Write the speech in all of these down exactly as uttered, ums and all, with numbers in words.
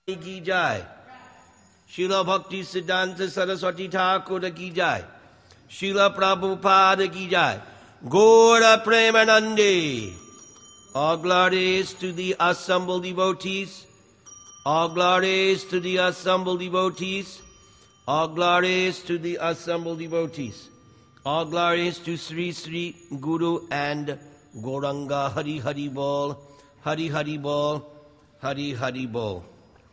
की जाय, Srila Bhakti Siddhanta Saraswati Thakur ki jai, Srila Prabhupada ki jai, Gaura Premanande. All glories to the assembled devotees, all glories to the assembled devotees, all glories to the assembled devotees, all glories to Sri Sri Guru and Gauranga. Hari Hari Bol, Hari Hari Bol, Hari Hari Bol.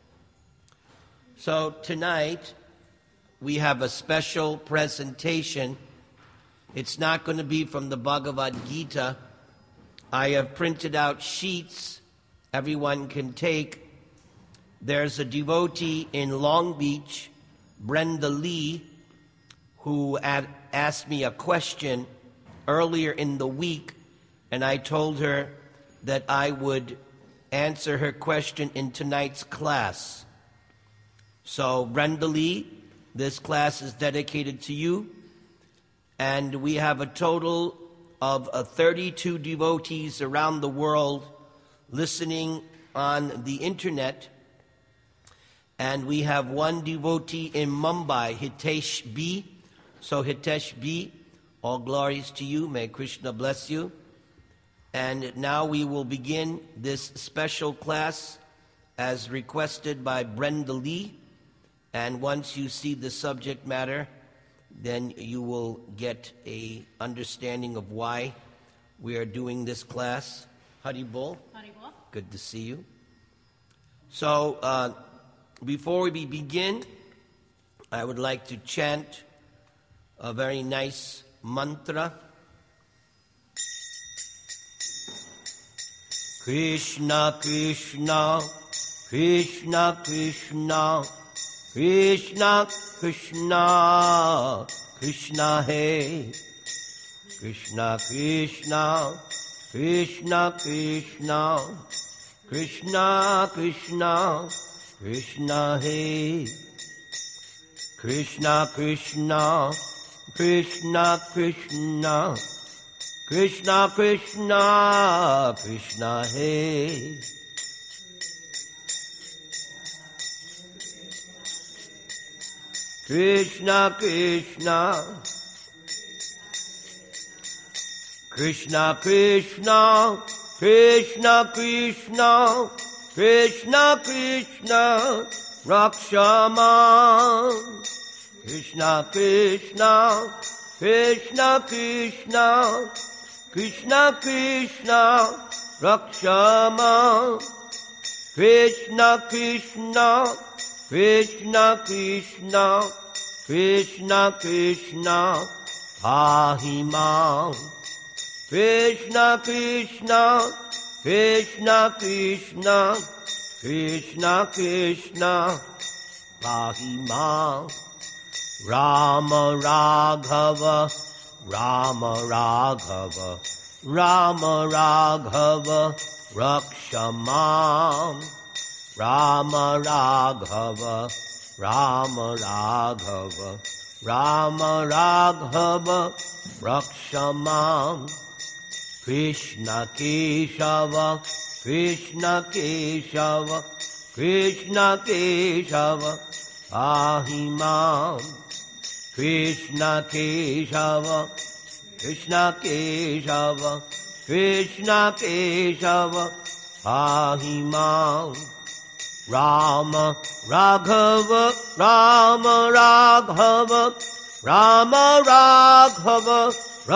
So tonight we have a special presentation. It's not going to be from the Bhagavad Gita. I have printed out sheets everyone can take. There's a devotee in Long Beach, Brenda Lee, who had asked me a question earlier in the week, and I told her that I would answer her question in tonight's class. So, Brenda Lee, this class is dedicated to you, and we have a total of uh, thirty-two devotees around the world listening on the internet, and we have one devotee in Mumbai, Hitesh B. So, Hitesh B., all glories to you. May Krishna bless you. And now we will begin this special class as requested by Brenda Lee. And once you see the subject matter, then you will get a understanding of why we are doing this class. Hari Bol. Hari Bol. Good to see you. So, uh, before we begin, I would like to chant a very nice mantra. Krishna, Krishna, Krishna, Krishna, Krishna, Krishna, Krishna, Hey. Krishna, Krishna, Krishna, Krishna, Krishna, Krishna, Krishna, Hey. Krishna, Krishna, Krishna, Krishna, Krishna, Krishna, Krishna, Hey. Krishna, Krishna, Krishna, Krishna, Krishna, Krishna, Krishna, Krishna, Rakshama. Krishna, Krishna, Krishna, Krishna, Krishna, Krishna, Rakshama. Krishna, Krishna, Krishna, Krishna, Krishna, Krishna, Pahimam. Krishna, Krishna, Krishna, Krishna, Krishna, Krishna, Pahimam. Rama Raghava, Rama Raghava, Rama Raghava, Rakshamam. Rama Raghava, Rama Raghava, Rama Raghava, Rakshamam. Krishna Keshava, Krishna Keshava, Krishna Keshava, Pahimam. Krishna Keshava, Krishna Keshava, Krishna Keshava, Pahimam. Rama Raghava, Rama Raghava, Rama Raghava,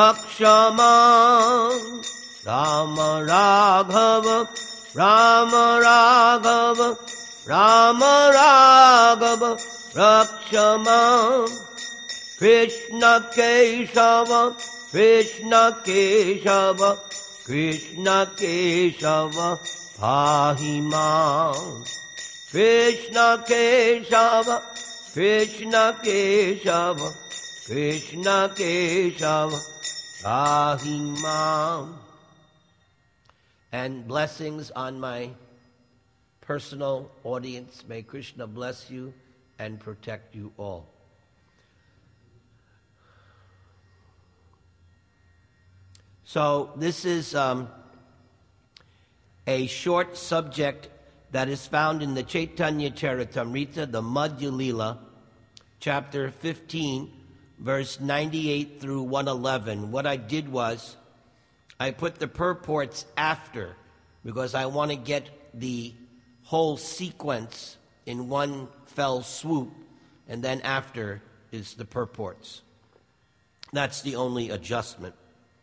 Rakshamam. Rama Raghava, Rama Raghava, Rama Raghava, Rakshamam. Krishna Keshava, Krishna Keshava, Krishna Keshava, Pahimam. Krishna Keshava, Krishna Keshava, Krishna Keshava, Pahimam. And blessings on my personal audience. May Krishna bless you and protect you all. So this is um, a short subject that is found in the Chaitanya Charitamrita, the Madhya Lila, chapter fifteen, verse ninety-eight through one eleven. What I did was I put the purports after because I want to get the whole sequence in one fell swoop, and then after is the purports. That's the only adjustment.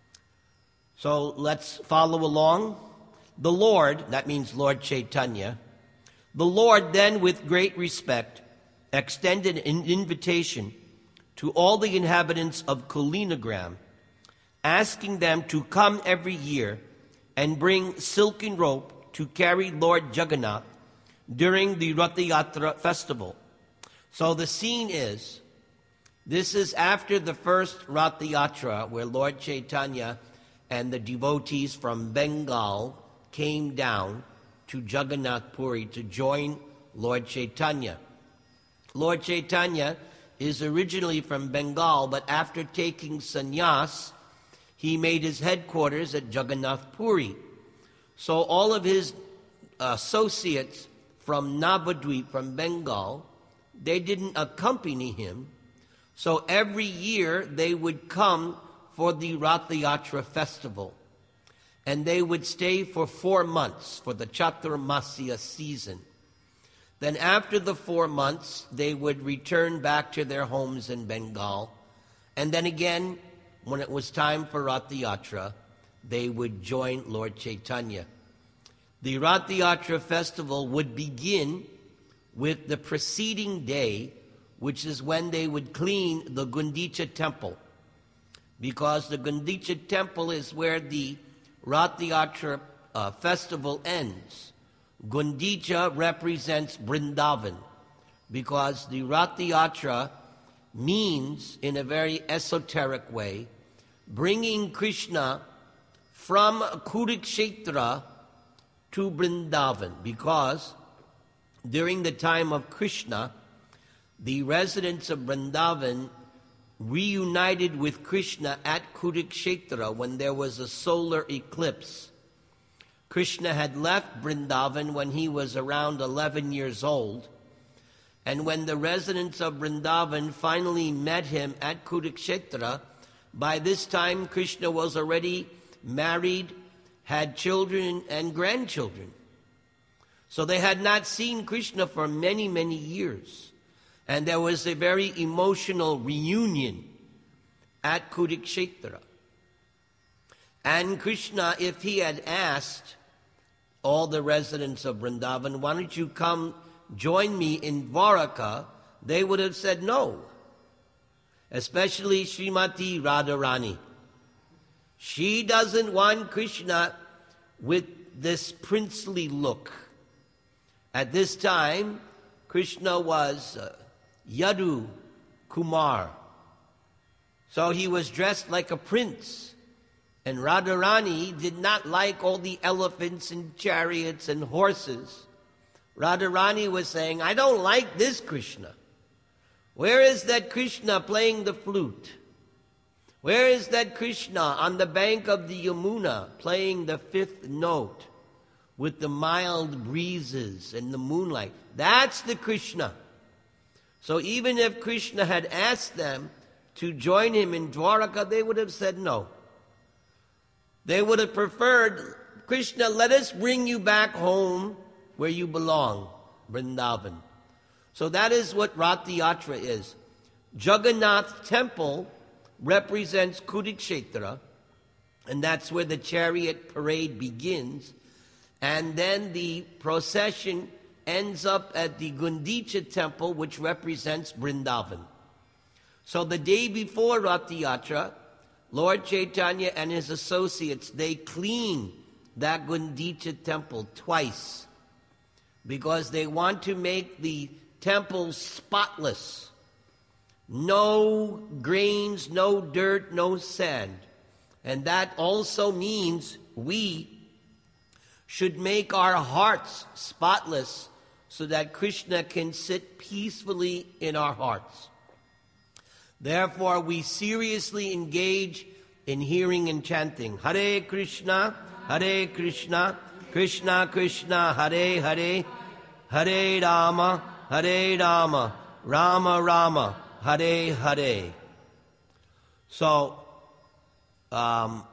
So let's follow along. The Lord, that means Lord Chaitanya, the Lord then with great respect extended an invitation to all the inhabitants of Kulinagram, asking them to come every year and bring silken rope to carry Lord Jagannath during the Ratha Yatra festival. So the scene is, this is after the first Ratha Yatra, where Lord Chaitanya and the devotees from Bengal came down to Jagannath Puri to join Lord Chaitanya. Lord Chaitanya is originally from Bengal, but after taking sannyas, he made his headquarters at Jagannath Puri. So all of his associates from Navadvip, from Bengal, they didn't accompany him. So every year they would come for the Ratha Yatra festival. And they would stay for four months for the Chaturmasya season. Then after the four months, they would return back to their homes in Bengal. And then again, when it was time for Ratha Yatra, they would join Lord Chaitanya. The Ratha Yatra festival would begin with the preceding day, which is when they would clean the Gundicha temple. Because the Gundicha temple is where the Ratha Yatra uh, festival ends. Gundicha represents Vrindavan, because the Ratha Yatra means, in a very esoteric way, bringing Krishna from Kurukshetra to Vrindavan, because during the time of Krishna, the residents of Vrindavan reunited with Krishna at Kurukshetra when there was a solar eclipse. Krishna had left Vrindavan when he was around eleven years old, and when the residents of Vrindavan finally met him at Kurukshetra, by this time Krishna was already married, had children and grandchildren. So they had not seen Krishna for many, many years. And there was a very emotional reunion at Kurukshetra. And Krishna, if he had asked all the residents of Vrindavan, why don't you come join me in Dwaraka, they would have said no. Especially Srimati Radharani. She doesn't want Krishna with this princely look. At this time, Krishna was uh, Yadu Kumar. So he was dressed like a prince. And Radharani did not like all the elephants and chariots and horses. Radharani was saying, I don't like this Krishna. Where is that Krishna playing the flute? Where is that Krishna on the bank of the Yamuna playing the fifth note with the mild breezes and the moonlight? That's the Krishna. So even if Krishna had asked them to join him in Dwaraka, they would have said no. They would have preferred, Krishna, let us bring you back home where you belong, Vrindavan. So that is what Ratha Yatra is. Jagannath temple represents Kurukshetra, and that's where the chariot parade begins. And then the procession ends up at the Gundicha temple, which represents Vrindavan. So the day before Ratha Yatra, Lord Chaitanya and his associates, they clean that Gundicha temple twice because they want to make the temple spotless. No grains, no dirt, no sand. And that also means we should make our hearts spotless so that Krishna can sit peacefully in our hearts. Therefore, we seriously engage in hearing and chanting. Hare Krishna, Hare Krishna, Krishna Krishna, Hare Hare, Hare Rama, Hare Rama, Rama Rama, Hare Hare. So, um,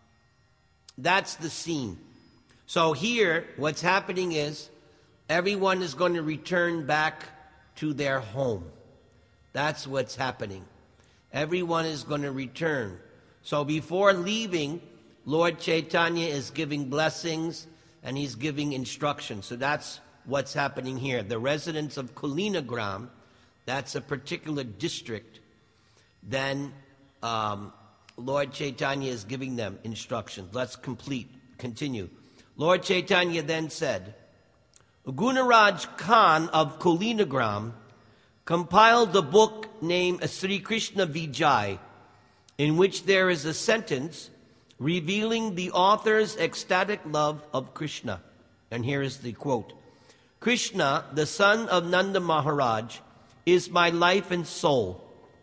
that's the scene. So here, what's happening is everyone is going to return back to their home. That's what's happening. Everyone is going to return. So before leaving, Lord Chaitanya is giving blessings and he's giving instructions. So that's what's happening here. The residents of Kulinagram, that's a particular district, then um, Lord Chaitanya is giving them instructions. Let's complete, continue. Lord Chaitanya then said, Gunaraj Khan of Kulinagram compiled a book named Sri Krishna Vijay, in which there is a sentence revealing the author's ecstatic love of Krishna. And here is the quote. Krishna, the son of Nanda Maharaj, is my life and soul.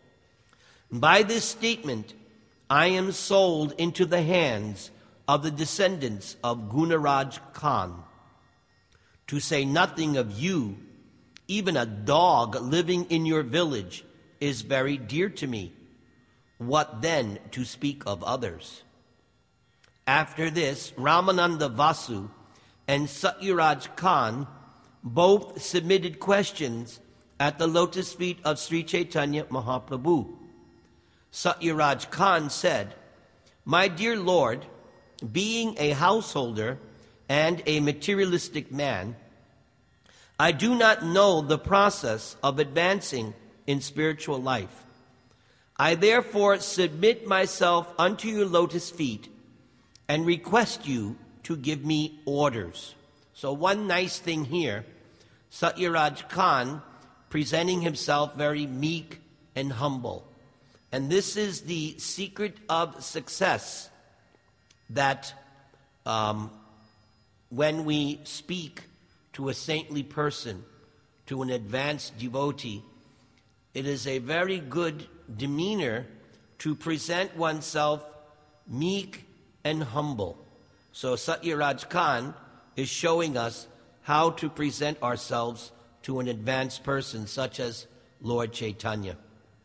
By this statement, I am sold into the hands of the descendants of Gunaraj Khan. To say nothing of you, even a dog living in your village is very dear to me. What then to speak of others? After this, Ramananda Vasu and Satyaraj Khan both submitted questions at the lotus feet of Sri Chaitanya Mahaprabhu. Satyaraj Khan said, My dear Lord, being a householder and a materialistic man, I do not know the process of advancing in spiritual life. I therefore submit myself unto your lotus feet and request you to give me orders. So one nice thing here, Satyaraj Khan presenting himself very meek and humble. And this is the secret of success, that um, when we speak to a saintly person, to an advanced devotee, it is a very good demeanor to present oneself meek and humble. So Satyaraj Khan is showing us how to present ourselves to an advanced person such as Lord Chaitanya.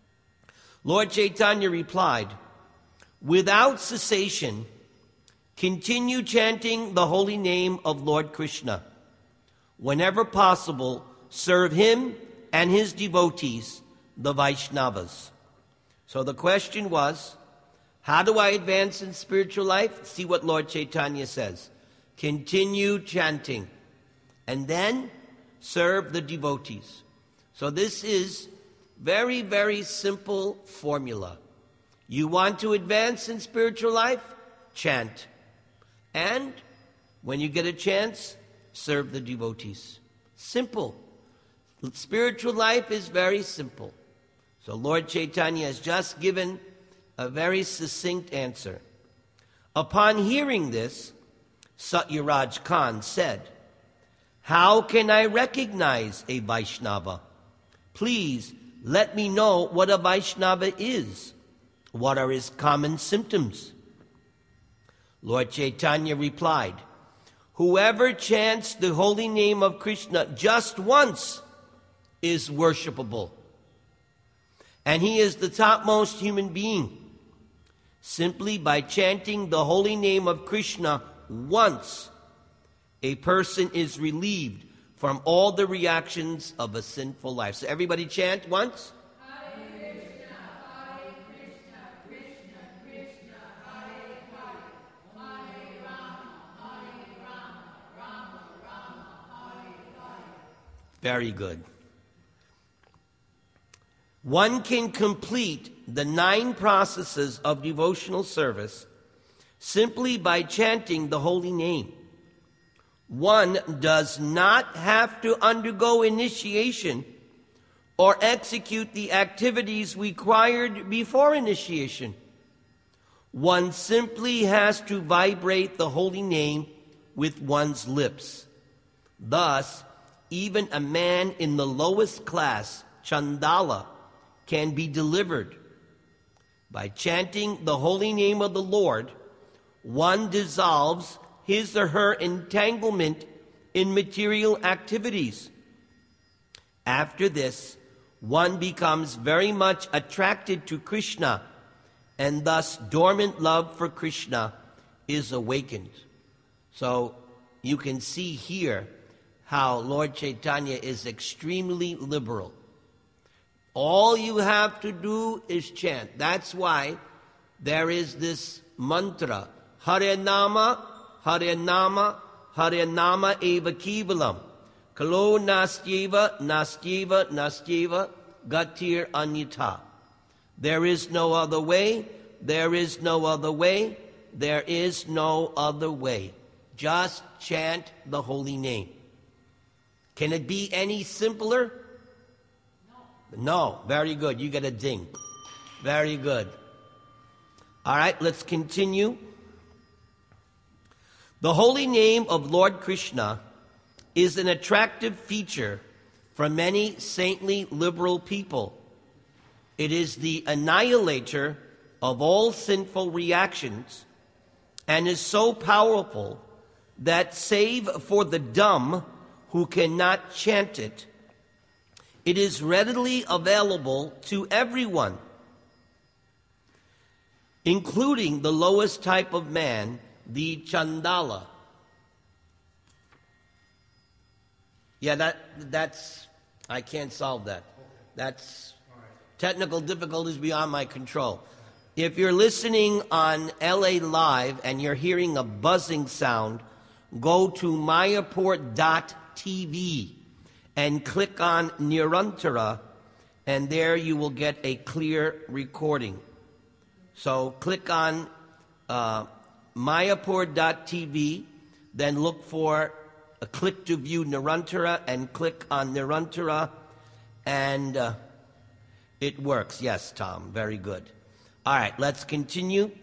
Lord Chaitanya replied, without cessation, continue chanting the holy name of Lord Krishna. Whenever possible, serve him and his devotees, the Vaishnavas. So the question was, how do I advance in spiritual life? See what Lord Chaitanya says. Continue chanting. And then serve the devotees. So this is very, very simple formula. You want to advance in spiritual life? Chant. And when you get a chance, serve the devotees. Simple. Spiritual life is very simple. So Lord Chaitanya has just given a very succinct answer. Upon hearing this, Satyaraj Khan said, how can I recognize a Vaishnava? Please let me know what a Vaishnava is. What are his common symptoms? Lord Chaitanya replied, whoever chants the holy name of Krishna just once is worshipable. And he is the topmost human being. Simply by chanting the holy name of Krishna once, a person is relieved from all the reactions of a sinful life. So everybody chant once. Hare Krishna, Hare Krishna, Krishna Krishna, Hare Hare, Hare Rama, Hare Rama, Rama Rama, Hare Hare. Very good. One can complete the nine processes of devotional service simply by chanting the holy name. One does not have to undergo initiation or execute the activities required before initiation. One simply has to vibrate the holy name with one's lips. Thus, even a man in the lowest class, Chandala, can be delivered. By chanting the holy name of the Lord, one dissolves his or her entanglement in material activities After this, one becomes very much attracted to Krishna, and thus dormant love for Krishna is awakened. So you can see here how Lord Chaitanya is extremely liberal. All you have to do is chant. That's why there is this mantra, Hare Nama, Hare Nama, Hare Nama eva kevalam. Kalo nastyeva, nastyeva, nastyeva, gatir anyata. There is no other way, there is no other way, there is no other way. Just chant the holy name. Can it be any simpler? No. No. Very good. You get a ding. Very good. All right, let's continue. The holy name of Lord Krishna is an attractive feature for many saintly liberal people. It is the annihilator of all sinful reactions and is so powerful that save for the dumb who cannot chant it, it is readily available to everyone, including the lowest type of man, the Chandala. Yeah, that that's, I can't solve that. That's technical difficulties beyond my control. If you're listening on L A Live and you're hearing a buzzing sound, go to mayapur dot t v and click on Nirantara, and there you will get a clear recording. So click on uh, mayapur dot t v, then look for a click to view Nirantara, and click on Nirantara, and uh, it works. Yes, Tom, very good. All right, let's continue.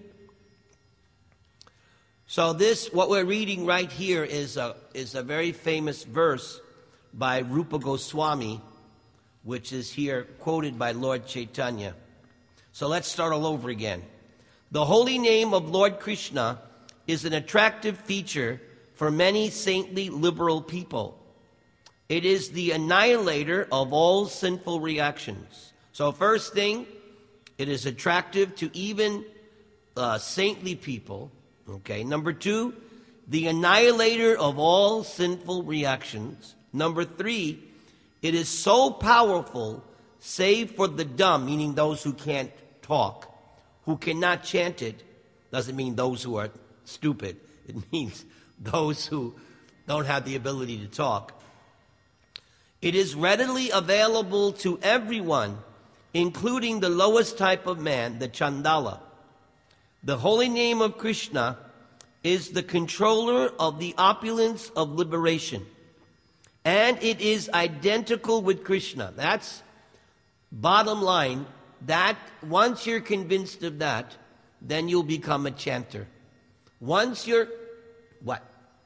So this, what we're reading right here is a, is a very famous verse by Rupa Goswami, which is here quoted by Lord Chaitanya. So let's start all over again. The holy name of Lord Krishna is an attractive feature for many saintly liberal people. It is the annihilator of all sinful reactions. So first thing, it is attractive to even uh, saintly people. Okay. Number two, the annihilator of all sinful reactions. Number three, it is so powerful, save for the dumb, meaning those who can't talk, who cannot chant it. Doesn't mean those who are stupid. It means those who don't have the ability to talk. It is readily available to everyone, including the lowest type of man, the Chandala. The holy name of Krishna is the controller of the opulence of liberation, and it is identical with Krishna. That's bottom line. That once you're convinced of that, then you'll become a chanter. Once you're what?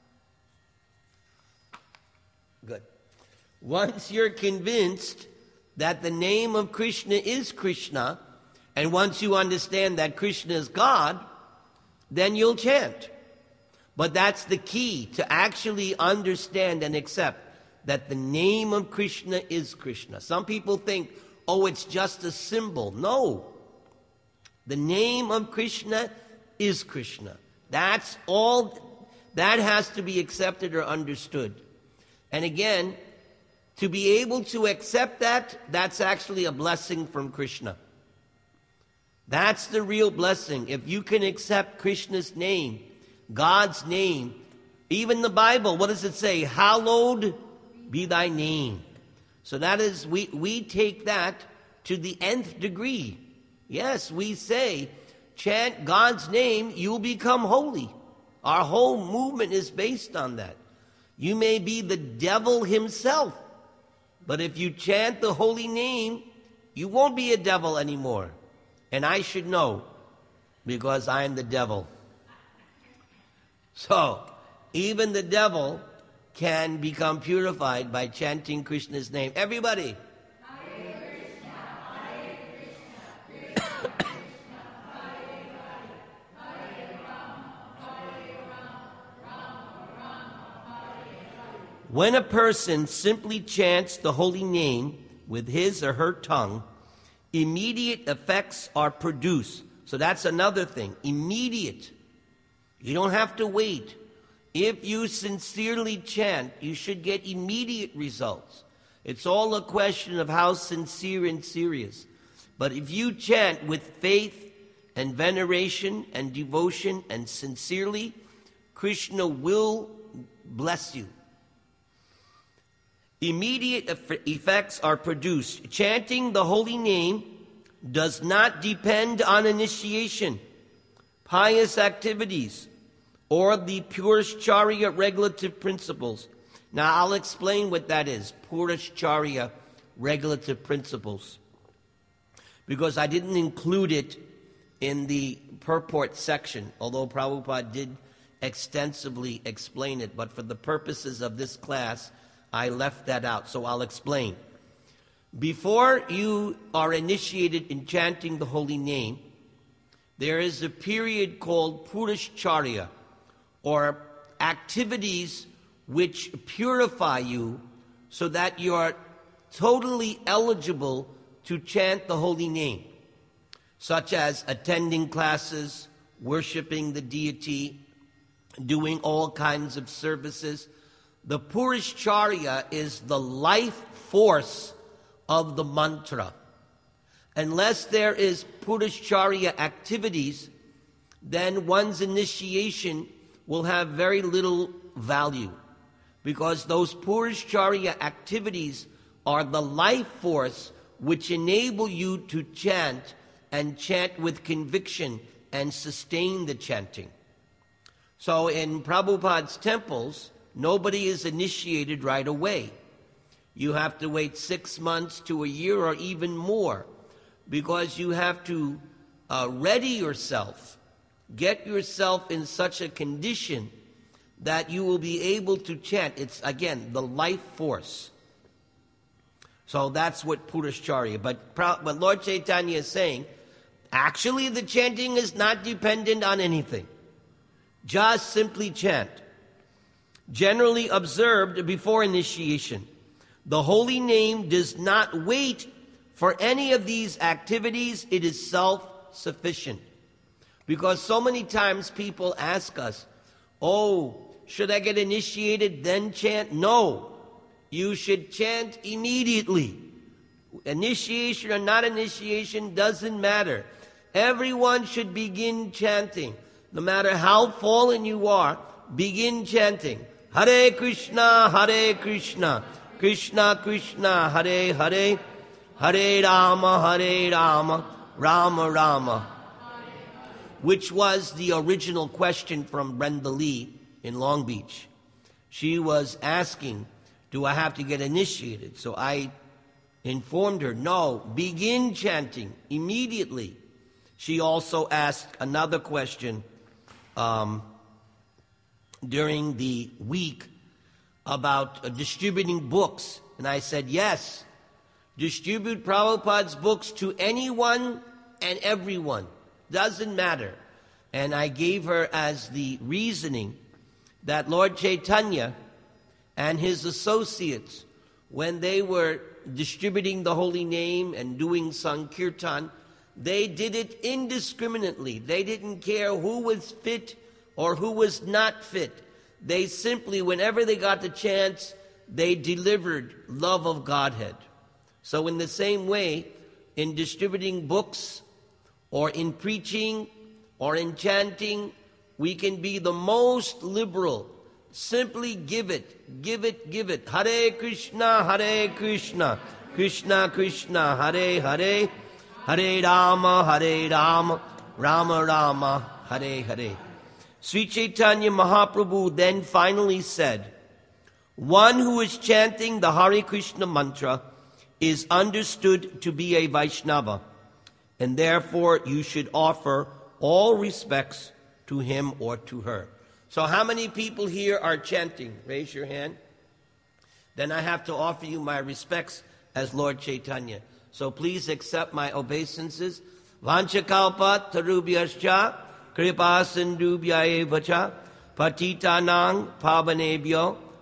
Good. Once you're convinced that the name of Krishna is Krishna, and once you understand that Krishna is God, then you'll chant. But that's the key, to actually understand and accept that the name of Krishna is Krishna. Some people think, oh, it's just a symbol. No. The name of Krishna is Krishna. That's all. That has to be accepted or understood. And again, to be able to accept that, that's actually a blessing from Krishna. That's the real blessing. If you can accept Krishna's name, God's name, even the Bible, what does it say? Hallowed be thy name. So that is, we, we take that to the nth degree. Yes, we say, chant God's name, you'll become holy. Our whole movement is based on that. You may be the devil himself, but if you chant the holy name, you won't be a devil anymore. And I should know, because I am the devil. So, even the devil can become purified by chanting Krishna's name. Everybody. Hare Krishna, Hare Krishna, Krishna Krishna, Hare Hare, Hare Rama, Hare Rama, Rama Rama, Hare Hare. When a person simply chants the holy name with his or her tongue, immediate effects are produced. So that's another thing. Immediate. You don't have to wait. If you sincerely chant, you should get immediate results. It's all a question of how sincere and serious. But if you chant with faith and veneration and devotion and sincerely, Krishna will bless you. Immediate effects are produced. Chanting the holy name does not depend on initiation, pious activities, or the Purusharya regulative principles. Now I'll explain what that is, Purusharya regulative principles, because I didn't include it in the purport section, although Prabhupada did extensively explain it, but for the purposes of this class, I left that out, so I'll explain. Before you are initiated in chanting the holy name, there is a period called Purusharya, or activities which purify you so that you are totally eligible to chant the holy name, such as attending classes, worshiping the deity, doing all kinds of services. The Purusharya is the life force of the mantra. Unless there is Purusharya activities, then one's initiation will have very little value, because those Purusharya activities are the life force which enable you to chant and chant with conviction and sustain the chanting. So in Prabhupada's temples, nobody is initiated right away. You have to wait six months to a year or even more, because you have to uh, ready yourself, get yourself in such a condition that you will be able to chant. It's, again, the life force. So that's what Purusharya. But, but Lord Chaitanya is saying, actually the chanting is not dependent on anything. Just simply chant. Generally observed before initiation, the holy name does not wait for any of these activities. It is self-sufficient. Because so many times people ask us, oh, should I get initiated then chant? No. You should chant immediately. Initiation or not initiation doesn't matter. Everyone should begin chanting. No matter how fallen you are, begin chanting. Hare Krishna, Hare Krishna, Krishna Krishna, Hare Hare, Hare Rama, Hare Rama, Rama Rama. Which was the original question from Brenda Lee in Long Beach. She was asking, do I have to get initiated? So I informed her, no, begin chanting immediately. She also asked another question um, during the week about uh, distributing books. And I said, yes, distribute Prabhupada's books to anyone and everyone. Doesn't matter. And I gave her as the reasoning that Lord Chaitanya and his associates, when they were distributing the holy name and doing Sankirtan, they did it indiscriminately. They didn't care who was fit or who was not fit. They simply, whenever they got the chance, they delivered love of Godhead. So in the same way, in distributing books, or in preaching, or in chanting, we can be the most liberal. Simply give it, give it, give it. Hare Krishna, Hare Krishna, Krishna Krishna, Hare Hare, Hare Rama, Hare Rama, Rama Rama, Hare Hare. Sri Chaitanya Mahaprabhu then finally said, one who is chanting the Hare Krishna mantra is understood to be a Vaishnava, and therefore you should offer all respects to him or to her. So how many people here are chanting? Raise your hand. Then I have to offer you my respects as Lord Chaitanya. So please accept my obeisances. Vanchakalpa tarubhyascha kripa sindubhya evacha patitanang pavanebhyo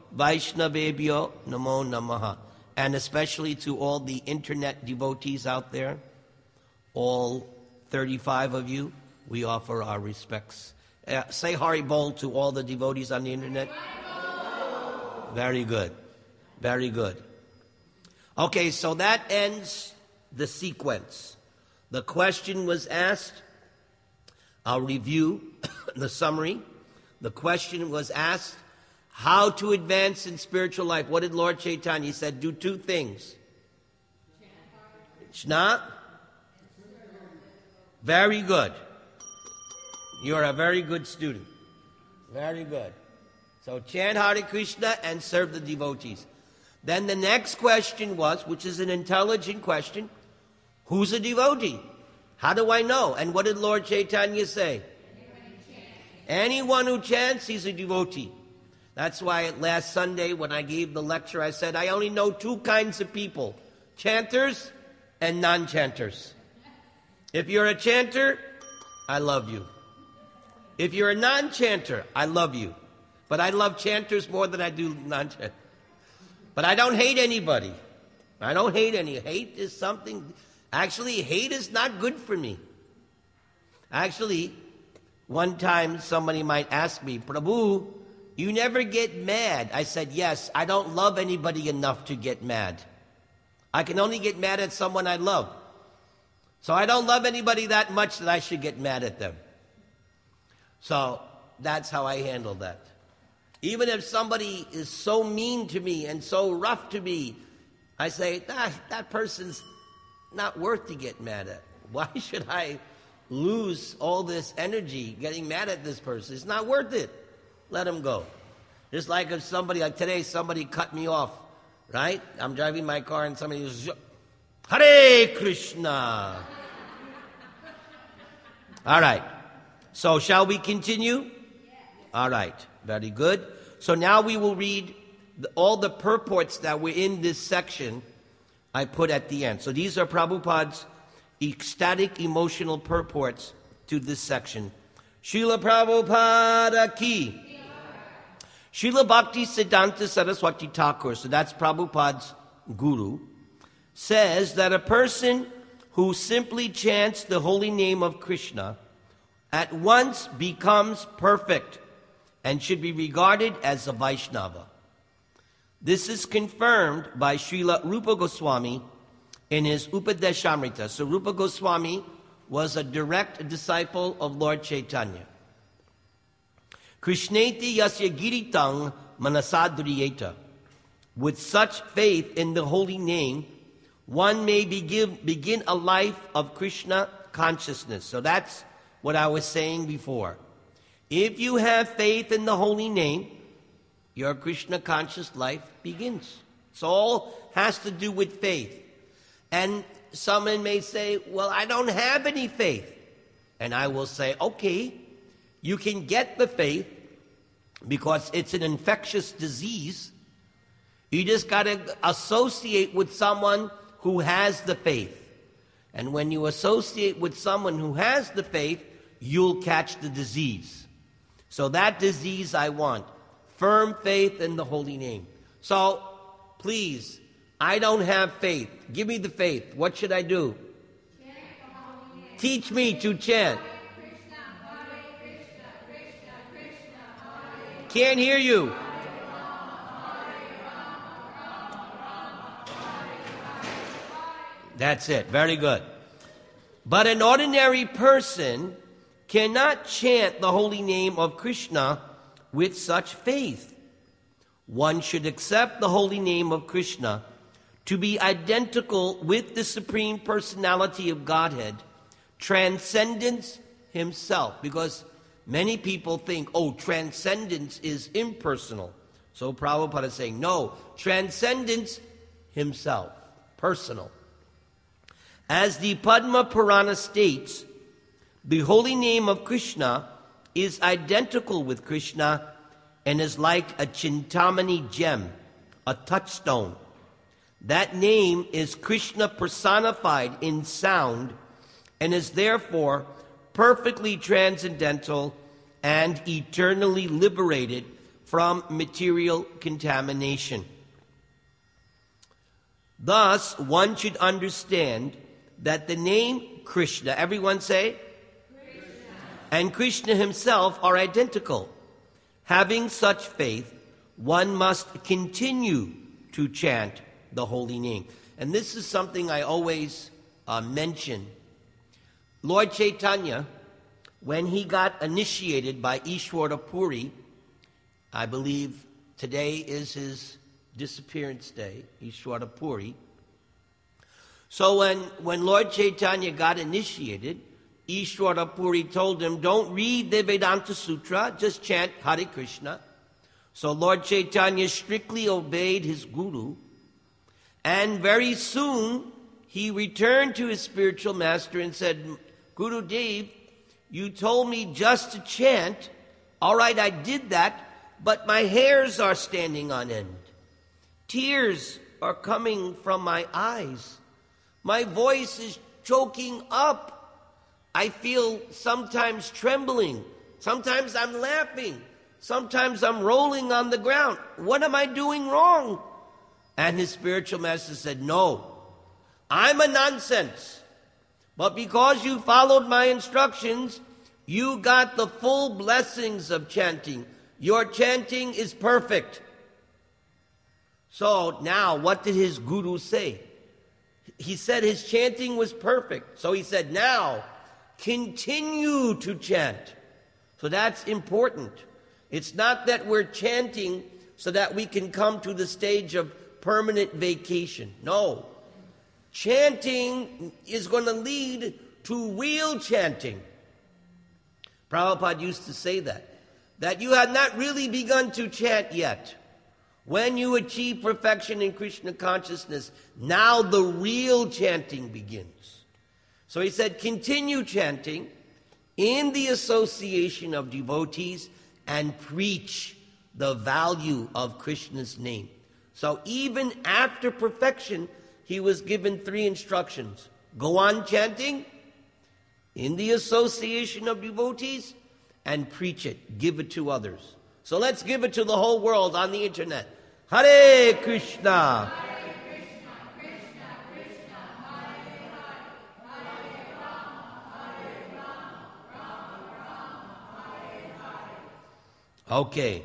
Vaishnavebhyo Namo Namaha. And especially to all the internet devotees out there, all thirty-five of you, we offer our respects. Uh, say Hari Bol to all the devotees on the internet. Very good. Very good. Okay, so that ends the sequence. The question was asked. I'll review the summary. The question was asked, how to advance in spiritual life. What did Lord Chaitanya? He said, do two things. Shna? Very good. You're a very good student. Very good. So chant Hare Krishna and serve the devotees. Then the next question was, which is an intelligent question, who's a devotee? How do I know? And what did Lord Chaitanya say? Anyone who chants, he's a devotee. That's why last Sunday when I gave the lecture, I said, I only know two kinds of people, chanters and non-chanters. If you're a chanter, I love you. If you're a non-chanter, I love you. But I love chanters more than I do non-chanters. But I don't hate anybody. I don't hate any. Hate is something, actually hate is not good for me. Actually, one time somebody might ask me, Prabhu, you never get mad. I said, yes, I don't love anybody enough to get mad. I can only get mad at someone I love. So I don't love anybody that much that I should get mad at them. So that's how I handle that. Even if somebody is so mean to me and so rough to me, I say, ah, that person's not worth to get mad at. Why should I lose all this energy getting mad at this person? It's not worth it. Let him go. Just like if somebody, like today, somebody cut me off, right? I'm driving my car and somebody goes, Hare Krishna. All right. So shall we continue? All right. Very good. So now we will read the, all the purports that were in this section I put at the end. So these are Prabhupada's ecstatic emotional purports to this section. Srila Prabhupada ki. Srila Bhakti Siddhanta Saraswati Thakur, so that's Prabhupada's guru, says that a person who simply chants the holy name of Krishna at once becomes perfect and should be regarded as a Vaishnava. This is confirmed by Srila Rupa Goswami in his Upadeshamrita. So Rupa Goswami was a direct disciple of Lord Chaitanya. Krishneti yasya giritang manasadriyeta. With such faith in the holy name, one may begin, begin a life of Krishna consciousness. So that's what I was saying before. If you have faith in the holy name, your Krishna conscious life begins. It all has to do with faith. And someone may say, well, I don't have any faith. And I will say, okay, you can get the faith because it's an infectious disease. You just got to associate with someone who has the faith. And when you associate with someone who has the faith, you'll catch the disease. So that disease I want. Firm faith in the holy name. So, please, I don't have faith. Give me the faith. What should I do? Teach me to chant. Can't hear you. That's it. Very good. But an ordinary person cannot chant the holy name of Krishna with such faith. One should accept the holy name of Krishna to be identical with the Supreme Personality of Godhead, transcendence himself. Because many people think, oh, transcendence is impersonal. So Prabhupada is saying, no, transcendence himself, personal. As the Padma Purana states, the holy name of Krishna is identical with Krishna and is like a Chintamani gem, a touchstone. That name is Krishna personified in sound and is therefore perfectly transcendental and eternally liberated from material contamination. Thus, one should understand that the name Krishna, everyone say, Krishna, and Krishna himself are identical. Having such faith, one must continue to chant the holy name. And this is something I always uh, mention. Lord Chaitanya, when he got initiated by Ishwara Puri, I believe today is his disappearance day, Ishwara Puri. So when, when Lord Chaitanya got initiated, Ishwara Puri told him, don't read the Vedanta Sutra, just chant Hare Krishna. So Lord Chaitanya strictly obeyed his guru, and very soon he returned to his spiritual master and said, Guru Dev, you told me just to chant. All right, I did that, but my hairs are standing on end. Tears are coming from my eyes. My voice is choking up. I feel sometimes trembling. Sometimes I'm laughing. Sometimes I'm rolling on the ground. What am I doing wrong? And his spiritual master said, no, I'm a nonsense. But because you followed my instructions, you got the full blessings of chanting. Your chanting is perfect. So now, what did his guru say? He said his chanting was perfect. So he said, now, continue to chant. So that's important. It's not that we're chanting so that we can come to the stage of permanent vacation. No. Chanting is going to lead to real chanting. Prabhupada used to say that. That you have not really begun to chant yet. When you achieve perfection in Krishna consciousness, now the real chanting begins. So he said, continue chanting in the association of devotees and preach the value of Krishna's name. So even after perfection, he was given three instructions. Go on chanting in the association of devotees and preach it. Give it to others. So let's give it to the whole world on the internet. Hare Krishna. Hare Krishna, Krishna Krishna, Hare Hare, Hare Rama, Hare Rama, Rama Rama, Hare Hare. Okay.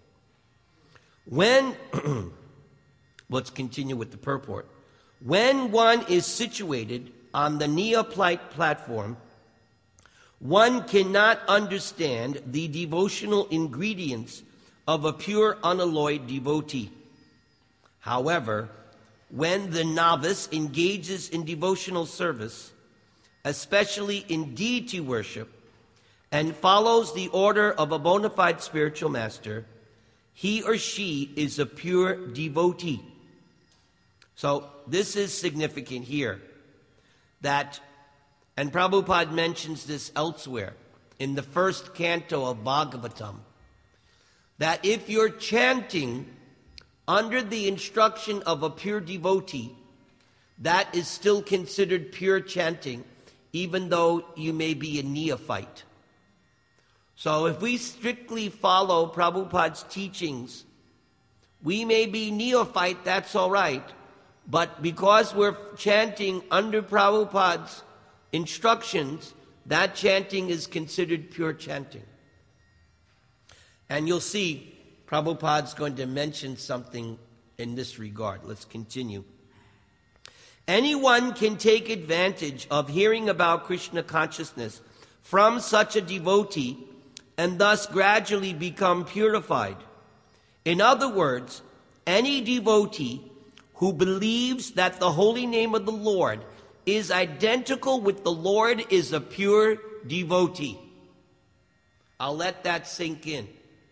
When, let's continue with the purport. When one is situated on the Neophyte platform, one cannot understand the devotional ingredients of a pure, unalloyed devotee. However, when the novice engages in devotional service, especially in deity worship, and follows the order of a bona fide spiritual master, he or she is a pure devotee. So this is significant here, that, and Prabhupada mentions this elsewhere, in the first canto of Bhagavatam, that if you're chanting under the instruction of a pure devotee, that is still considered pure chanting, even though you may be a neophyte. So if we strictly follow Prabhupada's teachings, we may be neophyte, that's all right, but because we're chanting under Prabhupada's instructions, that chanting is considered pure chanting. And you'll see Prabhupada's going to mention something in this regard. Let's continue. Anyone can take advantage of hearing about Krishna consciousness from such a devotee and thus gradually become purified. In other words, any devotee who believes that the holy name of the Lord is identical with the Lord is a pure devotee. I'll let that sink in.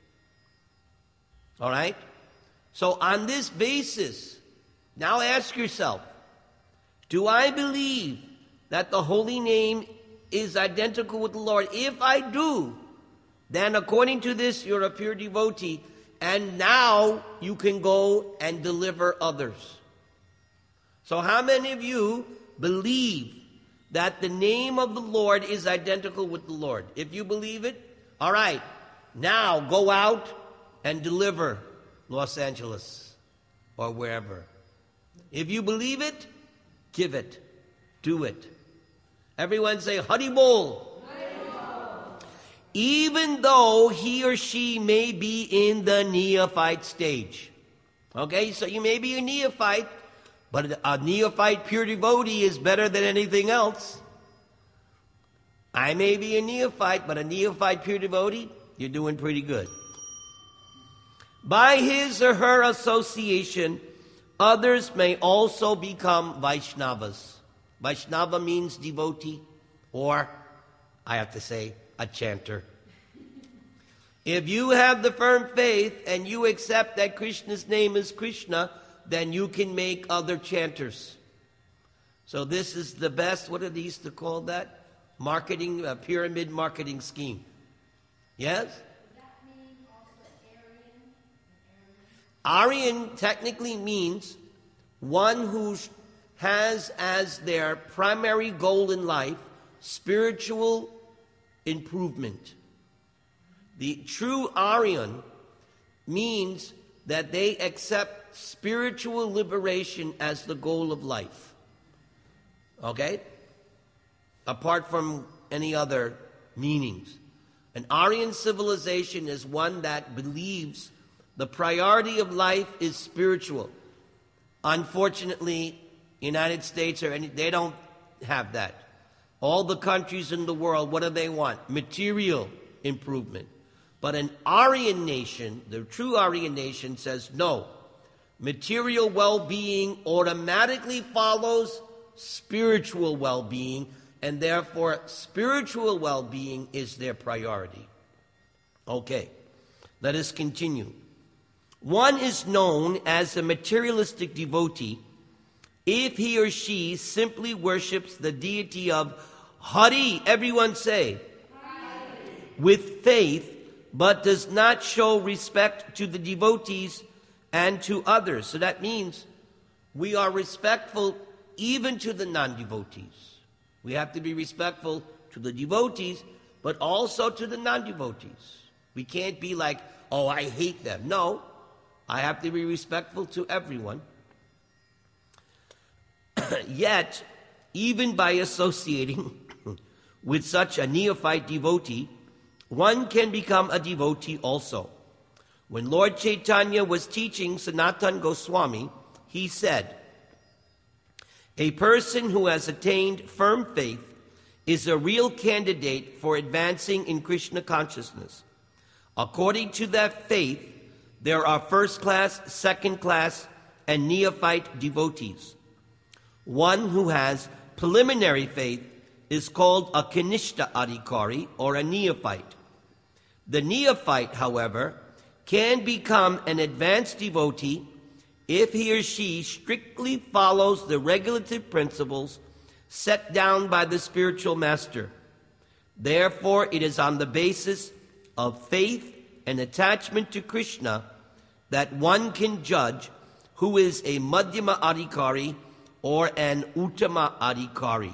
All right? So on this basis, now ask yourself, do I believe that the holy name is identical with the Lord? If I do, then according to this, you're a pure devotee, and now you can go and deliver others. So how many of you believe that the name of the Lord is identical with the Lord? If you believe it, all right, now go out and deliver Los Angeles or wherever. If you believe it, give it. Do it. Everyone say, Haribol. Even though he or she may be in the neophyte stage. Okay, so you may be a neophyte, but a neophyte pure devotee is better than anything else. I may be a neophyte, but a neophyte pure devotee, you're doing pretty good. By his or her association, others may also become Vaishnavas. Vaishnava means devotee, or, I have to say, a chanter. If you have the firm faith and you accept that Krishna's name is Krishna, then you can make other chanters. So this is the best, what are they used to call that? Marketing, a pyramid marketing scheme. Yes? Does that mean also Aryan? Aryan technically means one who has as their primary goal in life spiritual improvement. The true Aryan means that they accept spiritual liberation as the goal of life. Okay? Apart from any other meanings. An Aryan civilization is one that believes the priority of life is spiritual. Unfortunately, United States or any, they don't have that. All the countries in the world, what do they want? Material improvement. But an Aryan nation, the true Aryan nation, says no. Material well-being automatically follows spiritual well-being, and therefore spiritual well-being is their priority. Okay, let us continue. One is known as a materialistic devotee if he or she simply worships the deity of Hari, everyone say, Hari, with faith, but does not show respect to the devotees and to others. So that means we are respectful even to the non-devotees. We have to be respectful to the devotees, but also to the non-devotees. We can't be like, oh, I hate them. No, I have to be respectful to everyone. Yet, even by associating with such a neophyte devotee, one can become a devotee also. When Lord Chaitanya was teaching Sanatana Goswami, he said, a person who has attained firm faith is a real candidate for advancing in Krishna consciousness. According to that faith, there are first class, second class, and neophyte devotees. One who has preliminary faith is called a Kanishta Adhikari, or a neophyte. The neophyte, however, can become an advanced devotee if he or she strictly follows the regulative principles set down by the spiritual master. Therefore, it is on the basis of faith and attachment to Krishna that one can judge who is a Madhyama Adhikari or an Uttama Adhikari.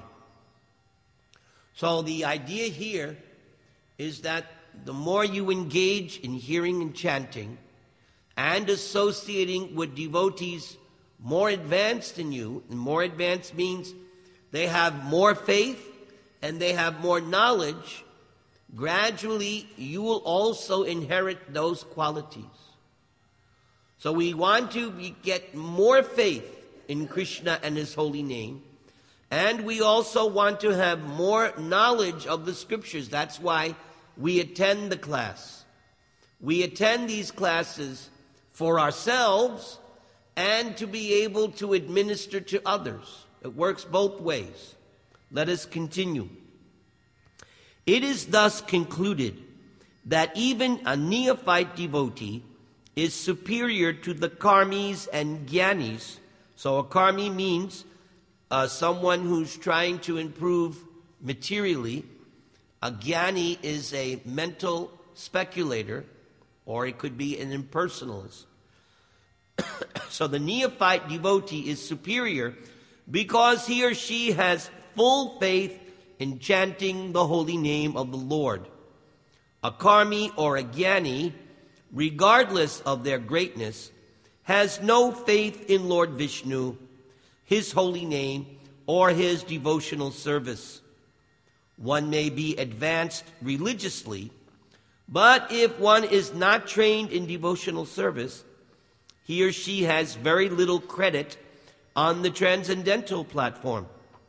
So the idea here is that the more you engage in hearing and chanting and associating with devotees more advanced than you, and more advanced means they have more faith and they have more knowledge, gradually you will also inherit those qualities. So we want to be, get more faith in Krishna and His holy name, and we also want to have more knowledge of the scriptures. That's why we attend the class. We attend these classes for ourselves and to be able to administer to others. It works both ways. Let us continue. It is thus concluded that even a neophyte devotee is superior to the karmis and jnanis. So a karmi means uh, someone who's trying to improve materially. A jnani is a mental speculator, or it could be an impersonalist. So the neophyte devotee is superior because he or she has full faith in chanting the holy name of the Lord. A karmi or a jnani regardless of their greatness, has no faith in Lord Vishnu, his holy name, or his devotional service. One may be advanced religiously, but if one is not trained in devotional service, he or she has very little credit on the transcendental platform.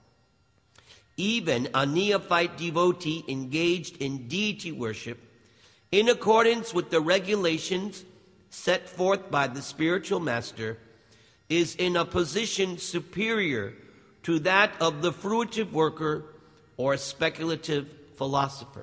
Even a neophyte devotee engaged in deity worship in accordance with the regulations set forth by the spiritual master is in a position superior to that of the fruitive worker or speculative philosopher.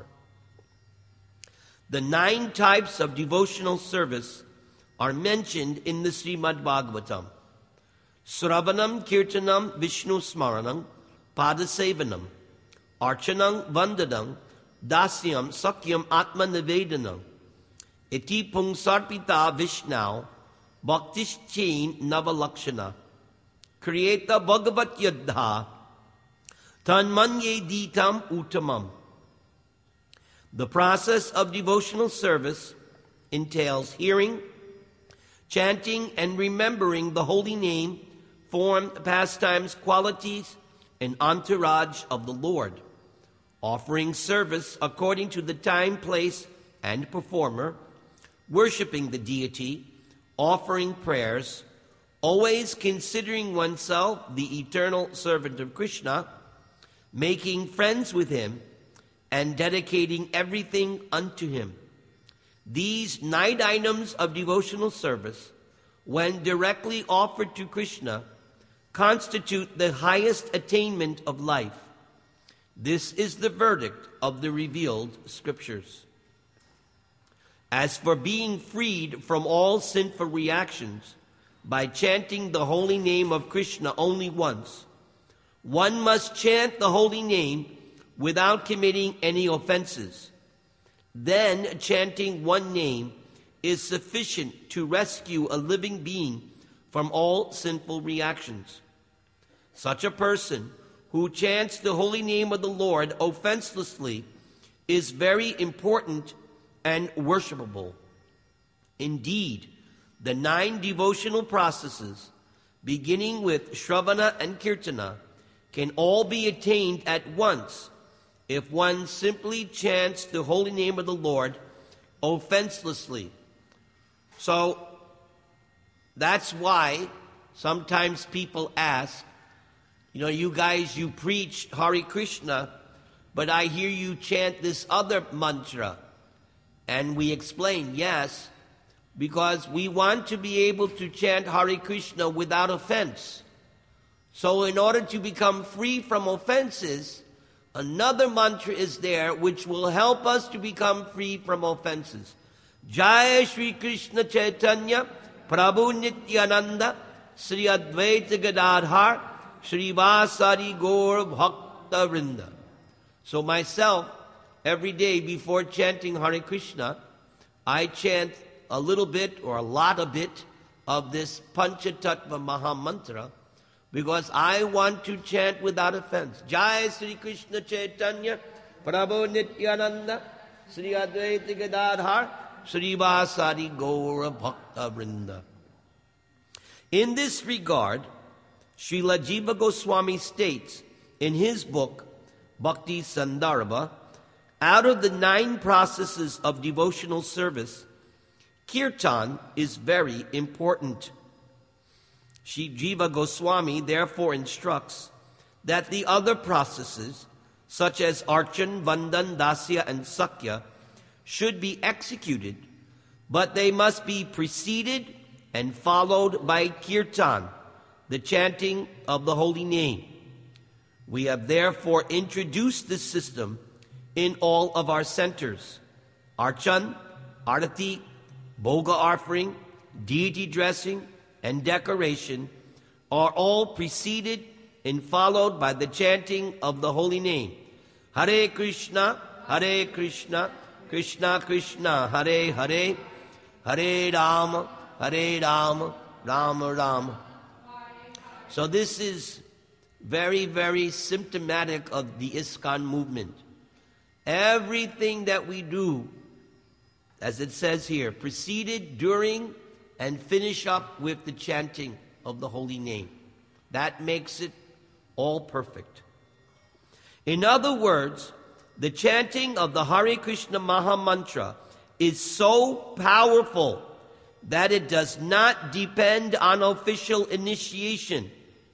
The nine types of devotional service are mentioned in the Srimad Bhagavatam. Sravanam Kirtanam Vishnu Smaranam Padasevanam Archanam Vandanam Dasyam Sakyam Atma Nivedanam Iti Pungsarpita Vishnau Bhaktischin Navalakshana Kriyeta Bhagavat Yadha Tanmanye Ditam Uttamam. The process of devotional service entails hearing, chanting, and remembering the holy name, form, pastimes, qualities, and entourage of the Lord, offering service according to the time, place, and performer, worshiping the deity, offering prayers, always considering oneself the eternal servant of Krishna, making friends with him, and dedicating everything unto him. These nine items of devotional service, when directly offered to Krishna, constitute the highest attainment of life. This is the verdict of the revealed scriptures. As for being freed from all sinful reactions by chanting the holy name of Krishna only once, one must chant the holy name without committing any offenses. Then chanting one name is sufficient to rescue a living being from all sinful reactions. Such a person who chants the holy name of the Lord offenselessly is very important and worshipable. Indeed, the nine devotional processes, beginning with Shravana and Kirtana, can all be attained at once if one simply chants the holy name of the Lord offenselessly. So, that's why sometimes people ask, you know, you guys, you preach Hare Krishna, but I hear you chant this other mantra. And we explain, yes, because we want to be able to chant Hare Krishna without offense. So in order to become free from offenses, another mantra is there which will help us to become free from offenses. Jai Shri Krishna Chaitanya Prabhu Nityananda Sri Advaita Gadadhar Sri Vasari Gaur Bhakta Vrinda. So myself, every day before chanting Hare Krishna, I chant a little bit or a lot of bit of this Panchatattva Maha Mantra, because I want to chant without offense. Jai Sri Krishna Chaitanya Prabhu Nityananda Sri Advaita Gadadhar Sri Vasari Gaura Bhakta Vrinda. In this regard, Srila Jiva Goswami states in his book Bhakti Sandarbha, out of the nine processes of devotional service, Kirtan is very important. Shri Jiva Goswami therefore instructs that the other processes, such as Archan, Vandan, Dasya, and Sakya, should be executed, but they must be preceded and followed by Kirtan, the chanting of the holy name. We have therefore introduced this system in all of our centers. Archan, Arati, Bhoga offering, deity dressing, and decoration are all preceded and followed by the chanting of the holy name. Hare Krishna, Hare Krishna, Krishna Krishna, Hare Hare, Hare Rama, Hare Rama, Rama Rama. So this is very, very symptomatic of the ISKCON movement. Everything that we do as it says here, preceded, during, and finish up with the chanting of the holy name. That makes it all perfect. In other words, the chanting of the Hare Krishna Maha Mantra is so powerful that it does not depend on official initiation.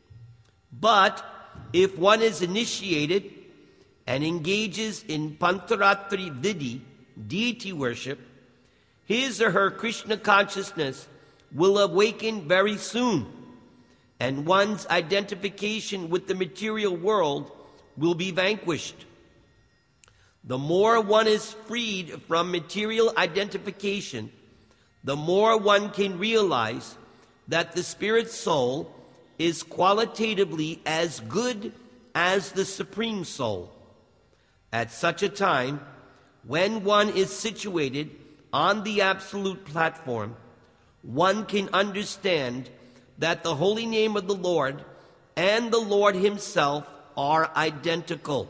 But if one is initiated and engages in Pancharatri Vidhi, deity worship, his or her Krishna consciousness will awaken very soon, and one's identification with the material world will be vanquished. The more one is freed from material identification, the more one can realize that the spirit soul is qualitatively as good as the Supreme Soul. At such a time, when one is situated on the absolute platform, one can understand that the holy name of the Lord and the Lord Himself are identical.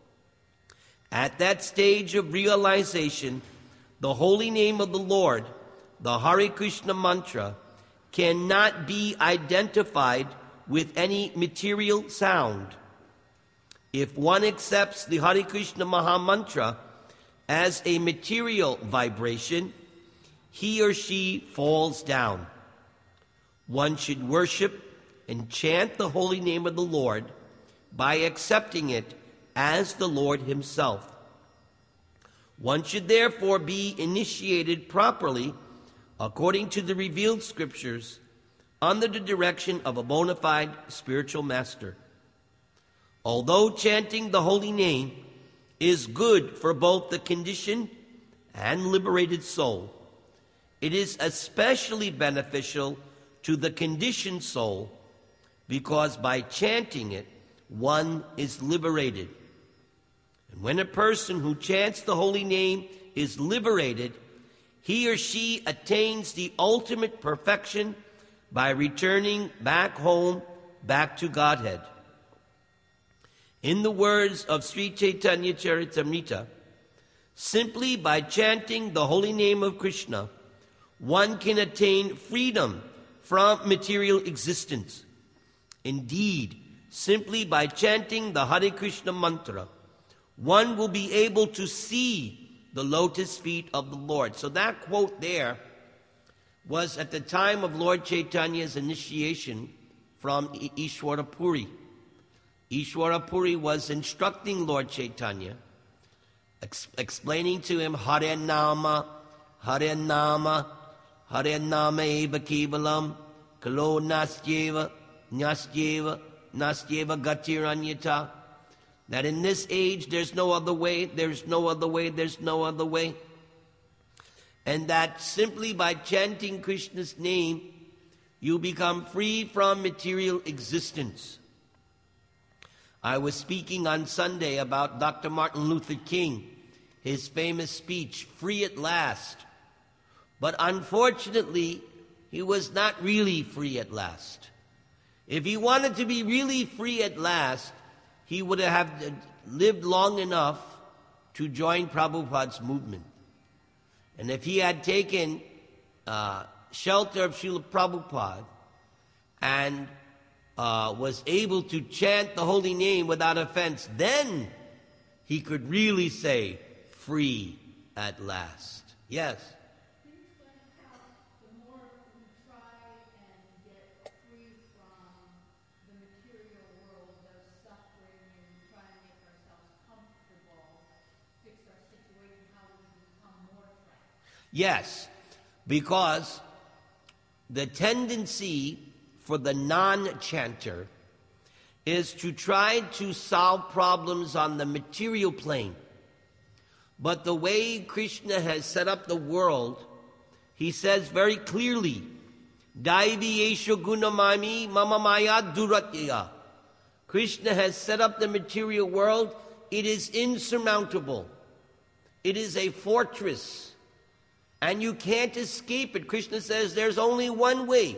At that stage of realization, the holy name of the Lord, the Hare Krishna mantra, cannot be identified with any material sound. If one accepts the Hare Krishna Maha Mantra as a material vibration, he or she falls down. One should worship and chant the holy name of the Lord by accepting it as the Lord Himself. One should therefore be initiated properly according to the revealed scriptures under the direction of a bona fide spiritual master. Although chanting the holy name is good for both the conditioned and liberated soul, it is especially beneficial to the conditioned soul because by chanting it, one is liberated. And when a person who chants the holy name is liberated, he or she attains the ultimate perfection by returning back home, back to Godhead. In the words of Sri Chaitanya Charitamrita, simply by chanting the holy name of Krishna, one can attain freedom from material existence. Indeed, simply by chanting the Hare Krishna mantra, one will be able to see the lotus feet of the Lord. So that quote there was at the time of Lord Chaitanya's initiation from Ishwara Puri. Ishwara Puri was instructing Lord Chaitanya, ex- explaining to him Hare Nama, Hare Nama, Hare Nama eva kevalam, kalo nastyeva, nastyeva, nastyeva gatiranyata. That in this age there's no other way, there's no other way, there's no other way. And that simply by chanting Krishna's name, you become free from material existence. I was speaking on Sunday about Doctor Martin Luther King, his famous speech, "Free at Last." But unfortunately, he was not really free at last. If he wanted to be really free at last, he would have lived long enough to join Prabhupada's movement. And if he had taken uh, shelter of Srila Prabhupada and uh, was able to chant the holy name without offense, then he could really say, free at last. Yes? Can you explain how the more we try and get free from the material world of suffering and try and make ourselves comfortable, fix our situation, how we become more trapped? Yes, because the tendency for the non-chanter is to try to solve problems on the material plane. But the way Krishna has set up the world, he says very clearly, Daivi Esho Gunamami Mama Maya Duratya. Krishna has set up the material world. It is insurmountable. It is a fortress. And you can't escape it. Krishna says there's only one way.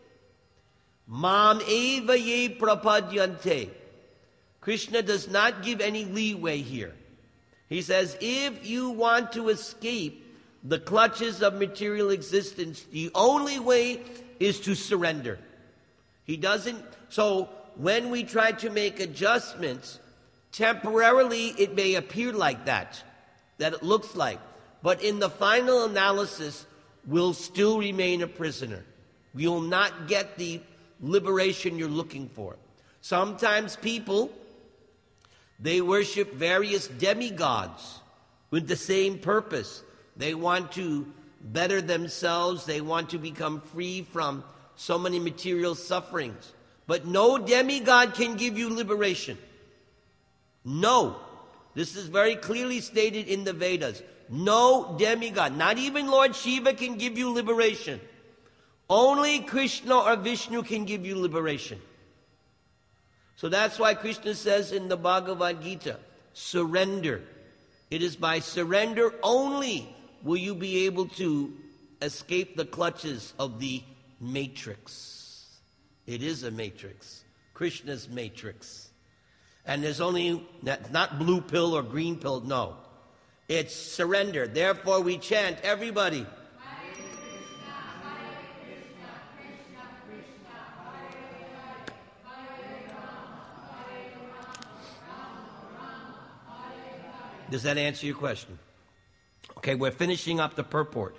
Mam eva ye prapadyante. Krishna does not give any leeway here. He says, if you want to escape the clutches of material existence, the only way is to surrender. He doesn't, so when we try to make adjustments, temporarily it may appear like that, that it looks like. But in the final analysis, we'll still remain a prisoner. You'll not get the liberation you're looking for. Sometimes people, they worship various demigods with the same purpose. They want to better themselves. They want to become free from so many material sufferings. But no demigod can give you liberation. No. This is very clearly stated in the Vedas. No demigod, not even Lord Shiva, can give you liberation. Only Krishna or Vishnu can give you liberation. So that's why Krishna says in the Bhagavad Gita, surrender. It is by surrender only will you be able to escape the clutches of the matrix. It is a matrix, Krishna's matrix. And there's only, not blue pill or green pill, no. It's surrender. Therefore we chant, everybody. Does that answer your question? Okay, we're finishing up the purport.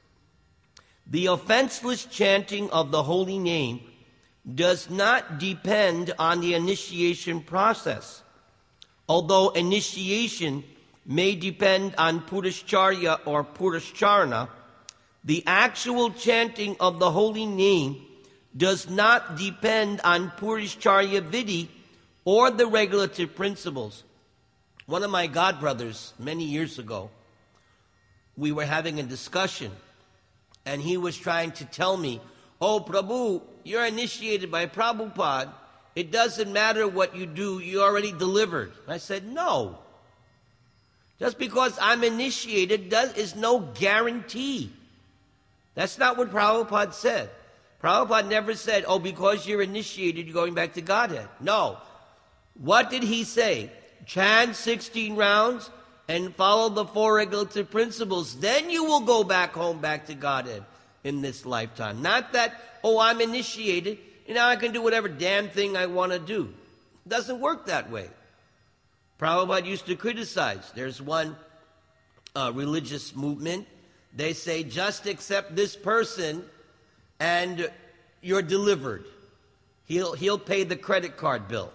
The offenseless chanting of the holy name does not depend on the initiation process. Although initiation may depend on Purashcharya or Purashcharana, the actual chanting of the holy name does not depend on Purashcharya Vidhi or the regulative principles. One of my godbrothers, many years ago, we were having a discussion, and he was trying to tell me, oh, Prabhu, you're initiated by Prabhupada. It doesn't matter what you do, you're already delivered. I said, no. Just because I'm initiated does, is no guarantee. That's not what Prabhupada said. Prabhupada never said, oh, because you're initiated, you're going back to Godhead. No. What did he say? Chant sixteen rounds and follow the four regulative principles. Then you will go back home, back to Godhead in this lifetime. Not that, oh, I'm initiated, and now I can do whatever damn thing I want to do. It doesn't work that way. Prabhupada used to criticize. There's one uh, religious movement. They say, just accept this person and you're delivered. He'll, he'll pay the credit card bill.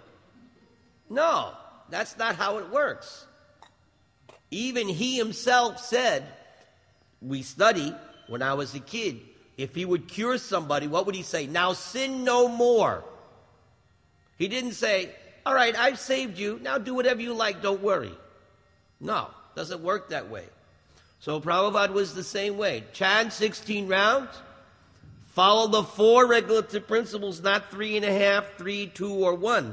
No, that's not how it works. Even he himself said, we study when I was a kid, if he would cure somebody, what would he say? Now sin no more. He didn't say, all right, I've saved you, now do whatever you like, don't worry. No, doesn't work that way. So Prabhupada was the same way. Chant sixteen rounds, follow the four regulative principles, not three and a half, three, two, or one.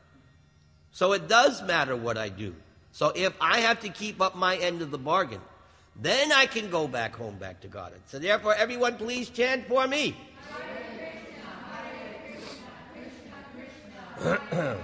So it does matter what I do. So if I have to keep up my end of the bargain, then I can go back home, back to God. So therefore, everyone please chant for me. Hare Krishna, Hare Krishna, Krishna Krishna, Hare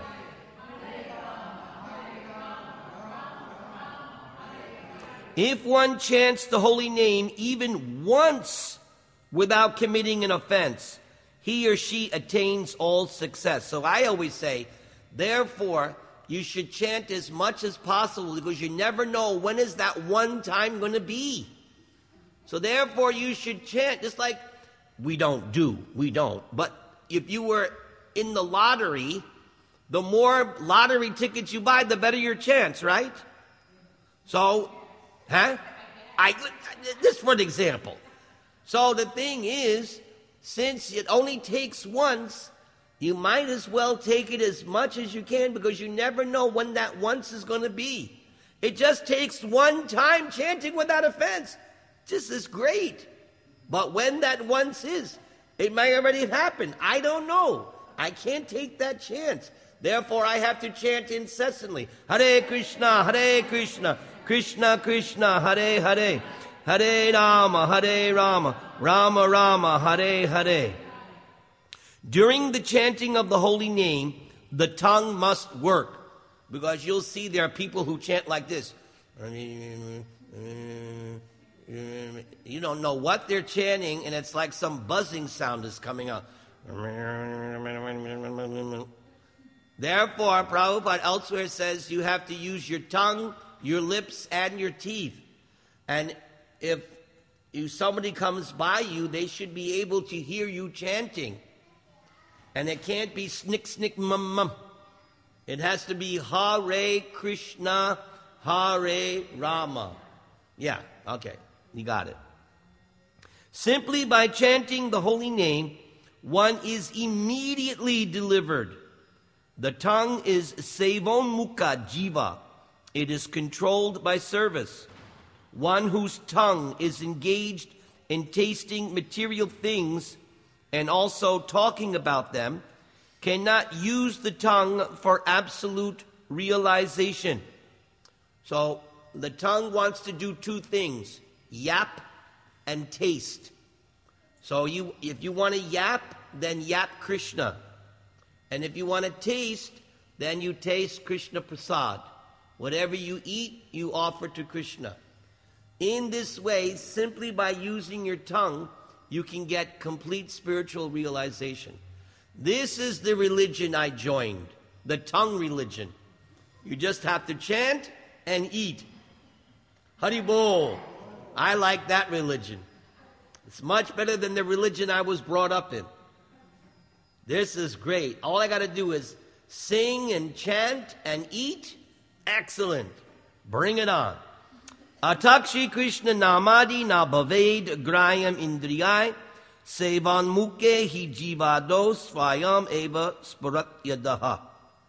If one chants the holy name even once without committing an offense, he or she attains all success. So I always say, therefore, you should chant as much as possible because you never know when is that one time going to be. So therefore, you should chant just like we don't do. We don't. But if you were in the lottery, the more lottery tickets you buy, the better your chance, right? So, huh? I, just for an example. So the thing is, since it only takes once, you might as well take it as much as you can because you never know when that once is going to be. It just takes one time chanting without offense. Just is great. But when that once is, it may already have happened. I don't know. I can't take that chance. Therefore, I have to chant incessantly. Hare Krishna, Hare Krishna, Krishna Krishna, Hare Hare, Hare Rama, Hare Rama, Rama Rama, Hare Hare. During the chanting of the holy name, the tongue must work. Because you'll see there are people who chant like this. You don't know what they're chanting, and it's like some buzzing sound is coming out. Therefore, Prabhupada elsewhere says you have to use your tongue, your lips, and your teeth. And if if somebody comes by you, they should be able to hear you chanting. And it can't be snick, snick, mum, mum. It has to be Hare Krishna, Hare Rama. Yeah, okay, you got it. Simply by chanting the holy name, one is immediately delivered. The tongue is Sevon Mukha Jiva. It is controlled by service. One whose tongue is engaged in tasting material things and also talking about them cannot use the tongue for absolute realization. So the tongue wants to do two things, yap and taste. So you, if you want to yap, then yap Krishna. And if you want to taste, then you taste Krishna Prasad. Whatever you eat, you offer to Krishna. In this way, simply by using your tongue, you can get complete spiritual realization. This is the religion I joined, the tongue religion. You just have to chant and eat. Hari Bol. I like that religion. It's much better than the religion I was brought up in. This is great. All I got to do is sing and chant and eat. Excellent. Bring it on. Atakshi Krishna namadi na bhaved grayam indriyai sevan muke hi jivado svayam eva sparatyadaha.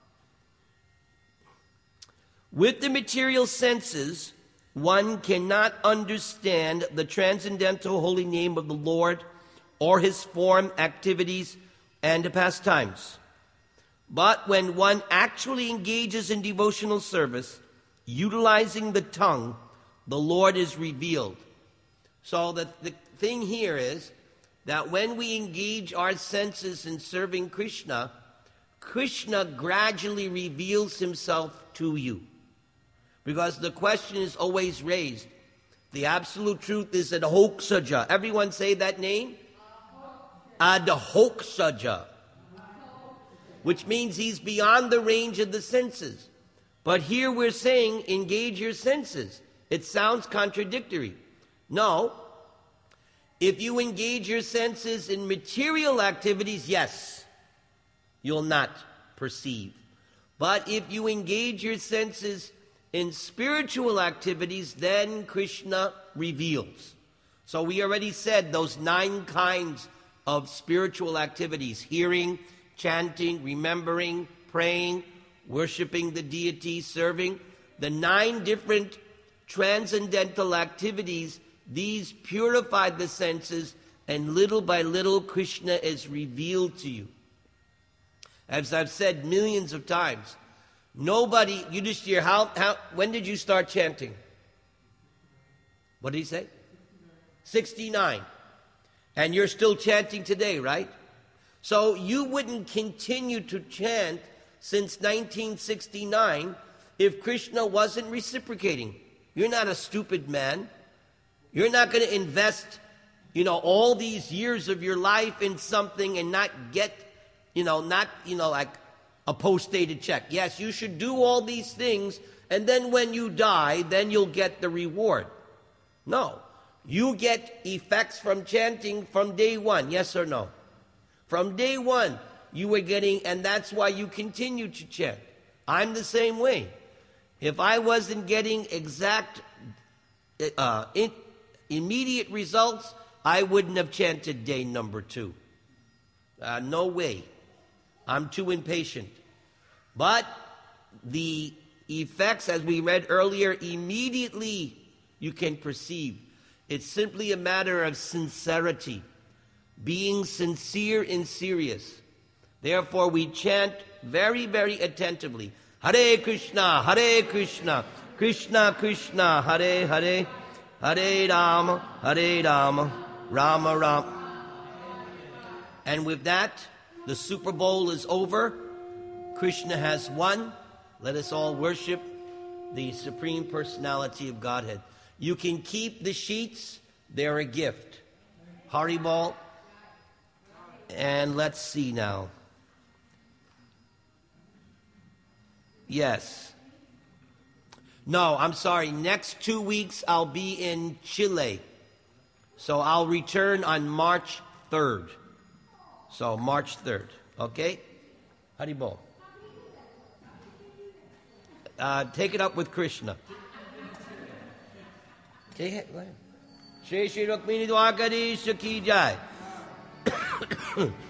With the material senses, one cannot understand the transcendental holy name of the Lord or his form, activities, and pastimes. But when one actually engages in devotional service, utilizing the tongue, the Lord is revealed. So the, the thing here is that when we engage our senses in serving Krishna, Krishna gradually reveals himself to you. Because the question is always raised. The absolute truth is Adhoksaja. Everyone say that name? Adhoksaja. Which means he's beyond the range of the senses. But here we're saying, engage your senses. It sounds contradictory. No. If you engage your senses in material activities, yes, you'll not perceive. But if you engage your senses in spiritual activities, then Krishna reveals. So we already said those nine kinds of spiritual activities: hearing, chanting, remembering, praying, worshiping the deity, serving. The nine different transcendental activities, these purify the senses, and little by little Krishna is revealed to you. As I've said millions of times, nobody, Yudhishthira, how, how, when did you start chanting? What did he say? sixty-nine. And you're still chanting today, right? So you wouldn't continue to chant since nineteen sixty-nine if Krishna wasn't reciprocating. You're not a stupid man. You're not going to invest, you know, all these years of your life in something and not get, you know, not, you know, like a post-dated check. Yes, you should do all these things, and then when you die, then you'll get the reward. No. You get effects from chanting from day one, yes or no? From day one, you were getting, and that's why you continue to chant. I'm the same way. If I wasn't getting exact, uh, in, immediate results, I wouldn't have chanted day number two. Uh, no way. I'm too impatient. But the effects, as we read earlier, immediately you can perceive. It's simply a matter of sincerity, being sincere and serious. Therefore, we chant very, very attentively. Hare Krishna, Hare Krishna, Krishna Krishna, Hare Hare, Hare Rama, Hare Rama, Rama Rama. And with that, the Super Bowl is over. Krishna has won. Let us all worship the Supreme Personality of Godhead. You can keep the sheets. They're a gift. Haribol. And let's see now. Yes. No, I'm sorry. Next two weeks I'll be in Chile. So I'll return on March third. So March third. Okay? Haribol. Uh, take it up with Krishna. Take it. Shri Shri Rukmini Dwarkadisha ki jai.